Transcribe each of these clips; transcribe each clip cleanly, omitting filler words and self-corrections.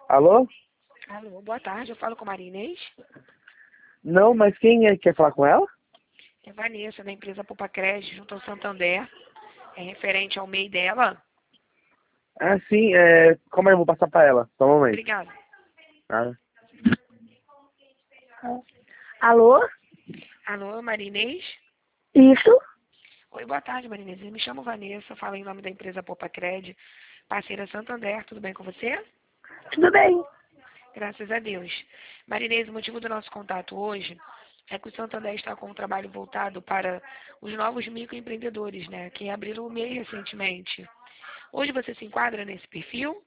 Alô? Alô, boa tarde, eu falo com a Maria Inês. Não, mas quem é que quer falar com ela? É Vanessa, da empresa Poupa Crédito, junto ao Santander. É referente ao MEI dela. Ah, sim, como eu vou passar pra ela? Só um momento. Obrigada. Ah. Alô? Alô, Maria Inês? Isso? Oi, boa tarde, Maria Inês. Eu me chamo Vanessa, falo em nome da empresa Poupa Crédito, parceira Santander. Tudo bem com você? Tudo bem? Graças a Deus. Maria Inês, o motivo do nosso contato hoje é que o Santander está com um trabalho voltado para os novos microempreendedores, né? Que abriram o MEI recentemente. Hoje você se enquadra nesse perfil?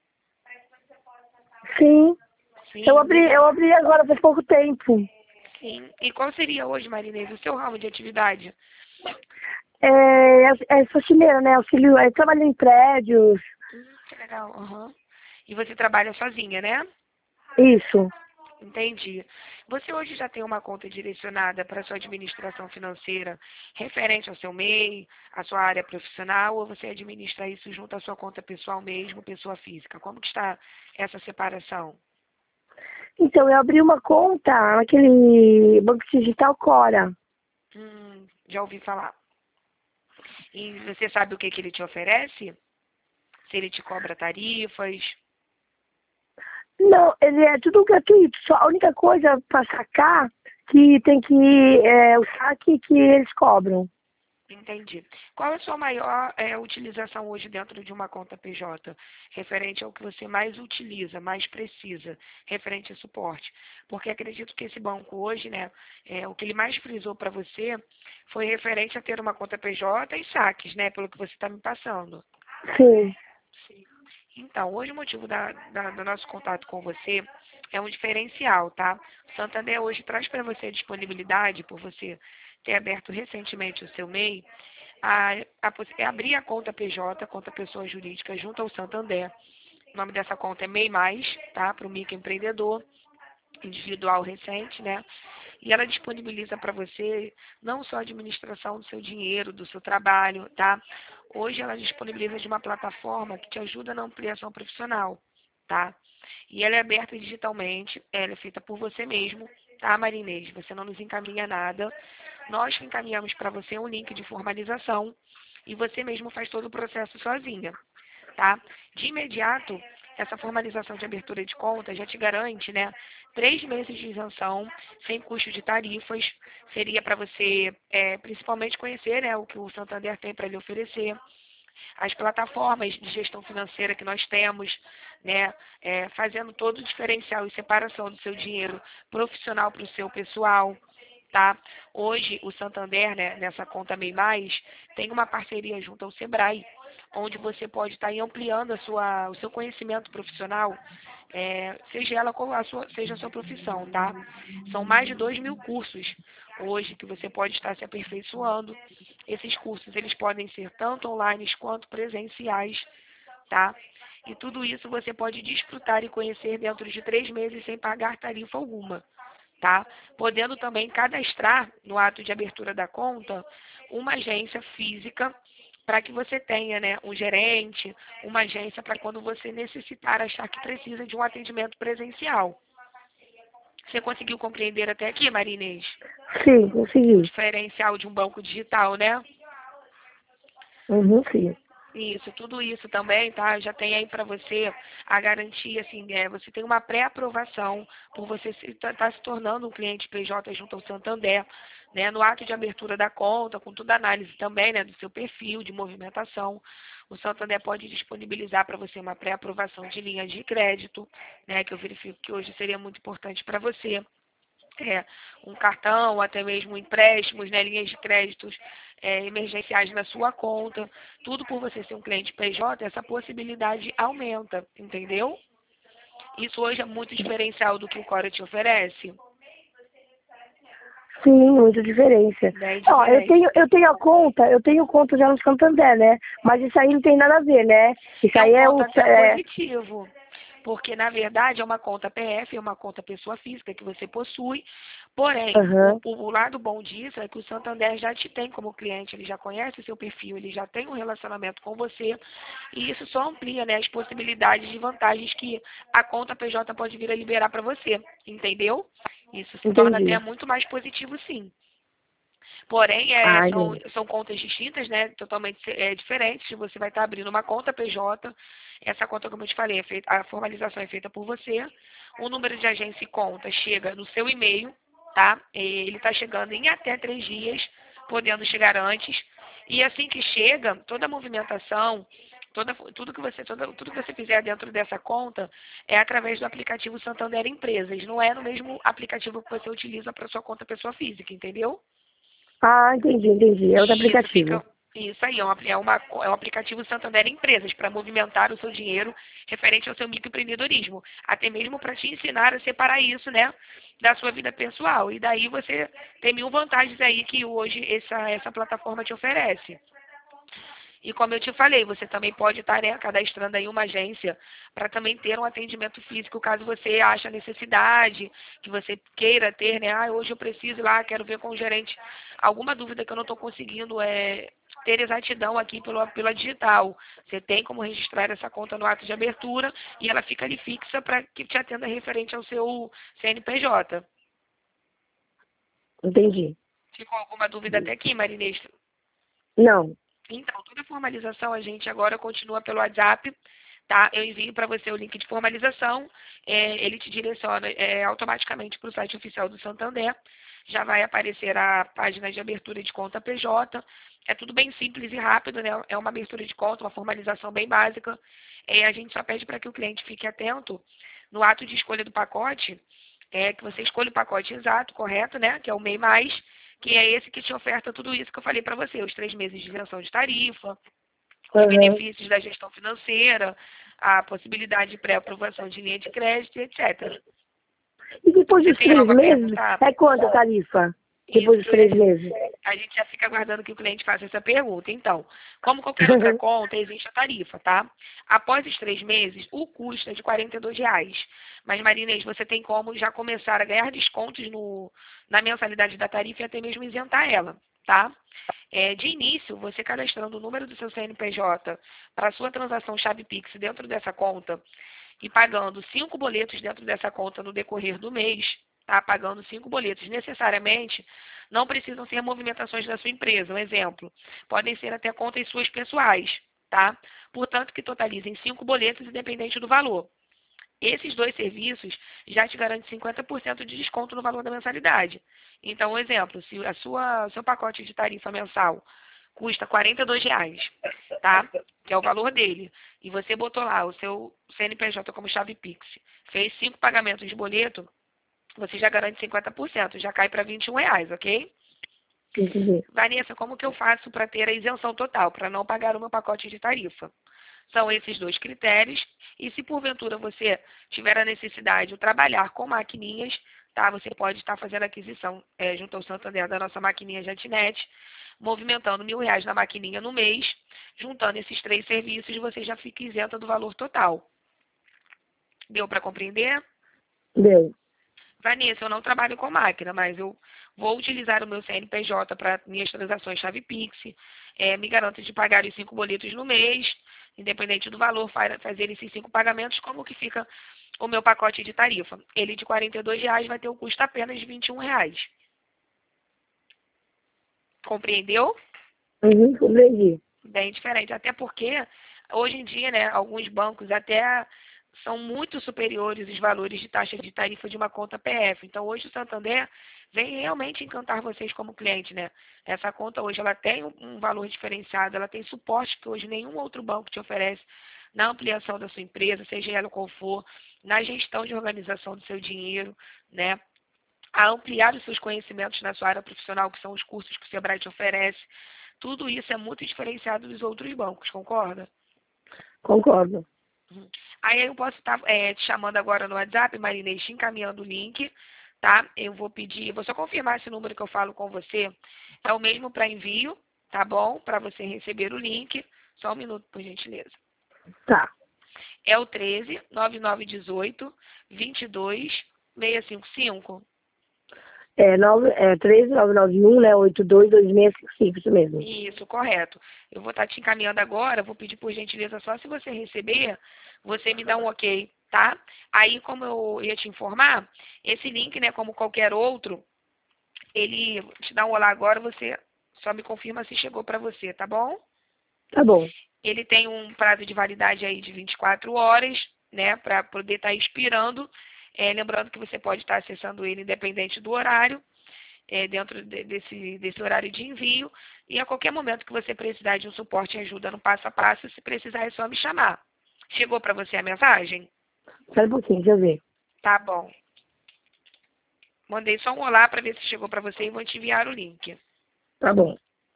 Sim. Sim, Eu abri agora faz pouco tempo. sim. E qual seria hoje, Maria Inês, o seu ramo de atividade? É faxineira, né? Auxílio, trabalho em prédios. Que legal. Aham. E você trabalha sozinha, né? Isso. Entendi. Você hoje já tem uma conta direcionada para a sua administração financeira referente ao seu MEI, à sua área profissional, ou você administra isso junto à sua conta pessoal mesmo, pessoa física? Como que está essa separação? Então, eu abri uma conta naquele banco digital Cora. Já ouvi falar. E você sabe o que que ele te oferece? Se ele te cobra tarifas? Não, ele é tudo gratuito. Só a única coisa para sacar que tem que o saque que eles cobram. Entendi. Qual é a sua maior utilização hoje dentro de uma conta PJ? Referente ao que você mais utiliza, mais precisa, referente a suporte. Porque acredito que esse banco hoje, né, o que ele mais frisou para você foi referente a ter uma conta PJ e saques, né, pelo que você está me passando. Sim. Sim. Então, hoje o motivo do nosso contato com você é um diferencial, tá? O Santander hoje traz para você a disponibilidade, por você ter aberto recentemente o seu MEI, abrir a conta PJ, conta pessoa jurídica, junto ao Santander. O nome dessa conta é MEI+, tá? Para o microempreendedor individual recente, né? E ela disponibiliza para você não só a administração do seu dinheiro, do seu trabalho, tá? Hoje ela disponibiliza de uma plataforma que te ajuda na ampliação profissional, tá? E ela é aberta digitalmente, ela é feita por você mesmo, tá, Marinês? Você não nos encaminha nada. Nós encaminhamos para você um link de formalização e você mesmo faz todo o processo sozinha, tá? De imediato, essa formalização de abertura de conta já te garante, né, 3 meses de isenção, sem custo de tarifas. Seria para você, principalmente, conhecer, né, o que o Santander tem para lhe oferecer, as plataformas de gestão financeira que nós temos, né, fazendo todo o diferencial e separação do seu dinheiro profissional para o seu pessoal, tá? Hoje, o Santander, né, nessa conta MEI+, tem uma parceria junto ao Sebrae, onde você pode estar aí ampliando o seu conhecimento profissional, seja ela qual seja a sua profissão, tá? São mais de 2.000 cursos hoje que você pode estar se aperfeiçoando. Esses cursos, eles podem ser tanto online quanto presenciais, tá? E tudo isso você pode desfrutar e conhecer dentro de 3 meses sem pagar tarifa alguma, tá? Podendo também cadastrar no ato de abertura da conta uma agência física para que você tenha, né, um gerente, uma agência para quando você necessitar, achar que precisa de um atendimento presencial. Você conseguiu compreender até aqui, Maria Inês? Sim, O consegui. diferencial de um banco digital, né? Uhum, sim. Isso, tudo isso também, tá? Já tem aí para você a garantia, assim, você tem uma pré-aprovação por você estar se tornando um cliente PJ junto ao Santander, né? No ato de abertura da conta, com toda a análise também, né, do seu perfil de movimentação, o Santander pode disponibilizar para você uma pré-aprovação de linha de crédito, né, que eu verifico que hoje seria muito importante para você. Um cartão, até mesmo empréstimos, né, linhas de créditos emergenciais na sua conta, tudo por você ser um cliente PJ, essa possibilidade aumenta, entendeu? Isso hoje é muito diferencial do que o Cora te oferece. Sim, muita diferença. Né? Ó, eu tenho conta já no Santander, né? Mas isso aí não tem nada a ver, né? Isso É um aí é ponto o. até positivo, porque na verdade é uma conta PF, é uma conta pessoa física que você possui, porém, Aham. o lado bom disso é que o Santander já te tem como cliente, ele já conhece o seu perfil, ele já tem um relacionamento com você, e isso só amplia, né, as possibilidades de vantagens que a conta PJ pode vir a liberar para você, entendeu? Isso se torna até Entendi. muito mais positivo, sim. Porém, Ah, entendi. são contas distintas, né? Totalmente diferentes. Você vai estar abrindo uma conta PJ. Essa conta, como eu te falei, a formalização é feita por você. O número de agência e conta chega no seu e-mail, tá? Ele está chegando em até 3 dias, podendo chegar antes. E assim que chega, toda a movimentação, tudo que você fizer dentro dessa conta é através do aplicativo Santander Empresas. Não é no mesmo aplicativo que você utiliza para sua conta pessoa física, entendeu? Ah, entendi. É outro E isso fica. aplicativo. Isso aí, é um aplicativo Santander Empresas para movimentar o seu dinheiro referente ao seu microempreendedorismo. Até mesmo para te ensinar a separar isso, né, da sua vida pessoal. E daí você tem 1000 vantagens aí que hoje essa plataforma te oferece. E como eu te falei, você também pode estar, né, cadastrando aí uma agência para também ter um atendimento físico, caso você ache a necessidade, que você queira ter, né? Ah, hoje eu preciso ir lá, quero ver com o gerente alguma dúvida que eu não estou conseguindo ter exatidão aqui pela digital. Você tem como registrar essa conta no ato de abertura e ela fica ali fixa para que te atenda referente ao seu CNPJ. Entendi. Ficou alguma dúvida até aqui, Marinês? Não. Então, toda formalização a gente agora continua pelo WhatsApp, tá? Eu envio para você o link de formalização, ele te direciona automaticamente para o site oficial do Santander, já vai aparecer a página de abertura de conta PJ, é tudo bem simples e rápido, né? É uma abertura de conta, uma formalização bem básica, a gente só pede para que o cliente fique atento no ato de escolha do pacote, que você escolha o pacote exato, correto, né? Que é o MEI+, que é esse que te oferta tudo isso que eu falei para você, os 3 meses de isenção de tarifa, os Aham. benefícios da gestão financeira, a possibilidade de pré-aprovação de linha de crédito, etc. E depois Você dos tem 3 algo a meses, perguntar? é quanto a tarifa? Depois dos Isso, 3 meses? a gente já fica aguardando que o cliente faça essa pergunta. Então, como qualquer outra conta, existe a tarifa, tá? Após os 3 meses, o custo é de R$ 42. Mas, Marinês, você tem como já começar a ganhar descontos na mensalidade da tarifa e até mesmo isentar ela, tá? De início, você cadastrando o número do seu CNPJ para a sua transação chave Pix dentro dessa conta e pagando 5 boletos dentro dessa conta no decorrer do mês, tá? Pagando 5 boletos necessariamente, não precisam ser movimentações da sua empresa. Um exemplo, podem ser até contas suas pessoais, tá? Portanto, que totalizem 5 boletos independente do valor. Esses 2 serviços já te garantem 50% de desconto no valor da mensalidade. Então, um exemplo, se seu pacote de tarifa mensal custa R$ 42, tá? Que é o valor dele. E você botou lá o seu CNPJ como chave Pix, fez 5 pagamentos de boleto, você já garante 50%, já cai para R$ 21, ok? Entendi. Vanessa, como que eu faço para ter a isenção total, para não pagar o meu pacote de tarifa? São esses 2 critérios. E se porventura você tiver a necessidade de trabalhar com maquininhas, tá? Você pode estar fazendo aquisição junto ao Santander da nossa maquininha Jetinet, movimentando R$ 1.000 na maquininha no mês, juntando esses 3 serviços, você já fica isenta do valor total. Deu para compreender? Deu. Vanessa, eu não trabalho com máquina, mas eu vou utilizar o meu CNPJ para minhas transações chave Pix. Me garanto de pagar os 5 boletos no mês, independente do valor, fazer esses 5 pagamentos, como que fica o meu pacote de tarifa. Ele de R$ 42 vai ter o custo apenas de R$ 21. Compreendeu? Uhum, compreendi. Bem diferente. Até porque, hoje em dia, né, alguns bancos até são muito superiores os valores de taxa de tarifa de uma conta PF. Então, hoje o Santander vem realmente encantar vocês como cliente, né? Essa conta hoje ela tem um valor diferenciado, ela tem suporte que hoje nenhum outro banco te oferece na ampliação da sua empresa, seja ela qual for, na gestão de organização do seu dinheiro, né? A ampliar os seus conhecimentos na sua área profissional, que são os cursos que o Sebrae te oferece. Tudo isso é muito diferenciado dos outros bancos, concorda? Concordo. Uhum. Aí eu posso estar te chamando agora no WhatsApp, Marinês, te encaminhando o link, tá? Eu vou pedir, vou só confirmar esse número que eu falo com você. É o mesmo para envio, tá bom? Para você receber o link. Só um minuto, por gentileza. Tá. É o 13 9918 22655. 13991, né? 822655, isso mesmo. Isso, correto. Eu vou estar te encaminhando agora, vou pedir por gentileza só se você receber, você me dá um ok, tá? Aí, como eu ia te informar, esse link, né, como qualquer outro, ele te dá um olá agora, você só me confirma se chegou para você, tá bom? Tá bom. Ele tem um prazo de validade aí de 24 horas, né, para poder estar expirando. Lembrando que você pode estar acessando ele independente do horário, dentro desse horário de envio. E a qualquer momento que você precisar de um suporte e ajuda no passo a passo, se precisar é só me chamar. Chegou para você a mensagem? Espera um pouquinho, deixa eu ver. Tá bom. Mandei só um olá para ver se chegou para você e vou te enviar o link. Tá bom.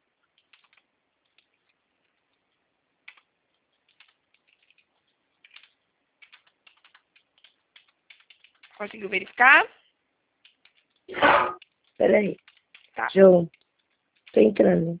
Conseguiu verificar? Espera aí. Tá. João, tô entrando.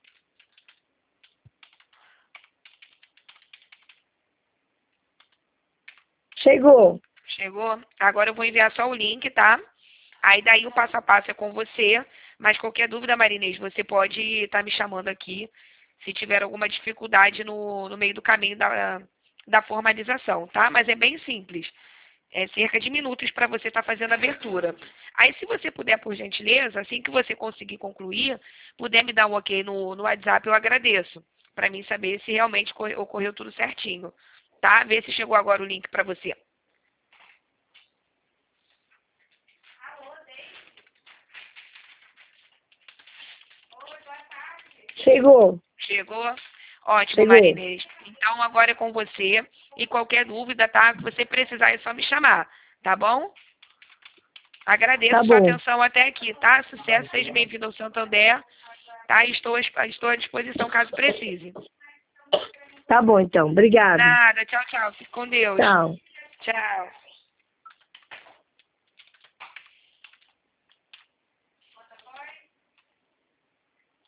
Chegou. Chegou? Agora eu vou enviar só o link, tá? Aí daí o passo a passo é com você. Mas qualquer dúvida, Marinês, você pode estar me chamando aqui se tiver alguma dificuldade no meio do caminho da formalização, tá? Mas é bem simples. É cerca de minutos para você estar fazendo a abertura. Aí, se você puder, por gentileza, assim que você conseguir concluir, puder me dar um ok no WhatsApp, eu agradeço. Para mim saber se realmente ocorreu tudo certinho. Tá? Vê se chegou agora o link para você. Chegou. Chegou? Ótimo, Chegou. Marinês. Então, agora é com você. E qualquer dúvida, tá? Que você precisar, é só me chamar. Tá bom? Agradeço Tá sua bom. atenção até aqui, tá? Sucesso, seja bem-vindo ao Santander. Tá? Estou à disposição caso precise. Tá bom, então. Obrigado. Nada. Tchau, tchau. Fique com Deus. Tchau. Tchau.